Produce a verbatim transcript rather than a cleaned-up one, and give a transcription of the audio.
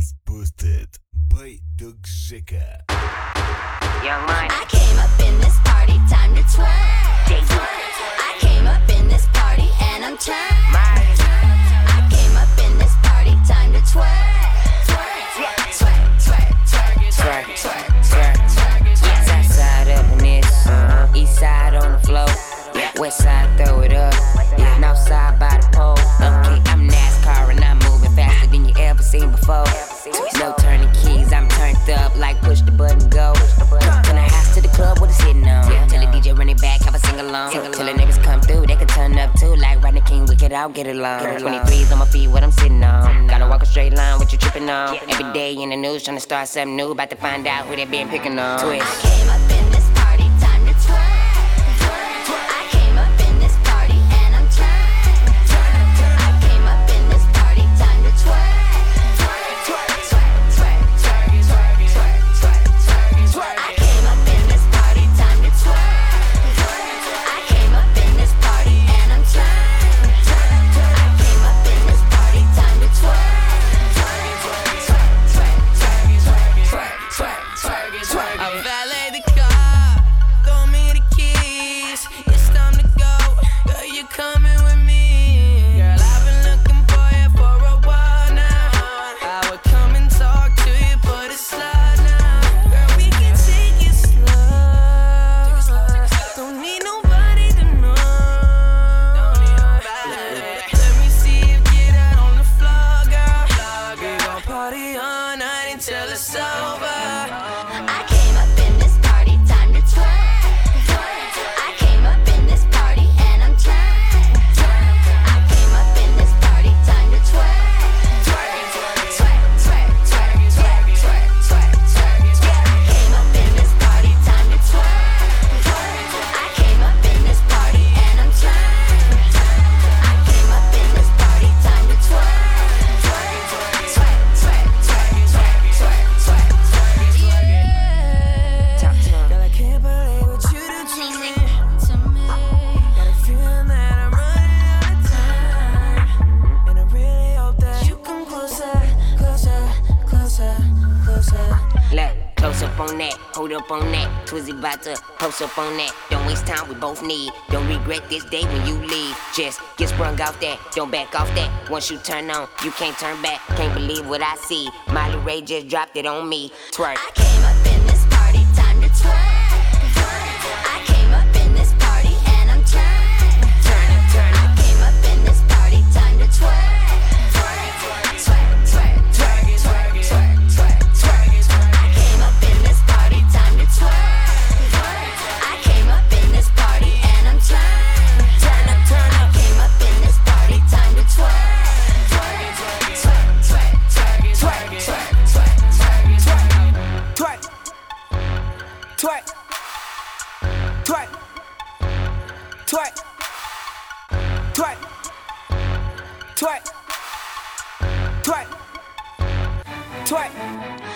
Dance Boosted by Doug Jeka. Young Money. I came up in this party, time to twerk. I came up in this party and I'm turned. I came up in this party, time to twerk. Twerk, twerk, twerk, twerk, twerk, twerk, twerk. South side up in this, uh-huh. East side on the floor, yeah. West side throw it up, yeah. North side by the pole. Okay, I'm NASCAR and I'm moving faster than you ever seen before. No turning keys, I'm turned up like push the button go. Turn the house to the club, what it's hitting on. Tell the D J run it back, have a sing along. Till the niggas come through, they can turn up too. Like Rodney King, we could all get along. twenty-threes on my feet, what I'm sitting on. Gotta walk a straight line, what you tripping on. Every day in the news, trying to start something new. About to find out who they been picking on. Twist. I came up in this party, time to twerk. I came up in this party and I'm turned. I came up in this party, time to twerk. Twerk, twerk, twerk, twerk, twerk, twerk, twerk, twerk, twerk. I came up in this party, time to twerk. I came up in this party and I'm turned. I came up in this party, time to twerk. I valet the car, throw me the keys. It's time to go, girl, you coming with me. Girl, I've been looking for you for a while now. I would come and talk to you, but it's slow now. Girl, we can take it slow. Don't need nobody to know. Let me see you get out on the floor, girl. We gon' party all night until it's over. I came up in this party, time to twerk. I came up in this party and I'm turned. I came up in this party, time to twerk. Twerk, twerk, twerk, twerk, twerk, twerk, twerk, twerk. I came up in this party, time to twerk. I came up in this party and I'm turned. I came up in this party, time to twerk. Twerk, twerk, twerk, twerk, twerk, twerk, twerk, twerk. Yeah. Talk to 'em. Girl, I can't believe what you do to me. Got a feeling that I'm running out of time. And I really hope that you come closer, closer, closer, closer. Look, close up on that, hold up on that. Twizzy bout to post up on that. Don't waste time, we both need. Don't regret this day when you leave. Just get sprung off that, don't back off that. Once you turn on, you can't turn back. Can't believe what I see. Miley Ray just dropped it on me. Twerk. I came up in this party, time to twerk. I came up in this party and I'm turned. Turn it, turn I it. came up in this party, time to twerk. Twerk, twerk, twerk, twerk, twerk, twerk, twerk, twerk. I came up in this party, time to twerk. I came up in this party and I'm turned. Turn up, turn I up. came up in this party, time to twerk. Twerk, twerk, twerk, twerk, twerk, twerk, twerk, twerk, twerk. Twerk, twerk, twerk, twerk, twerk, twerk, twerk, twerk.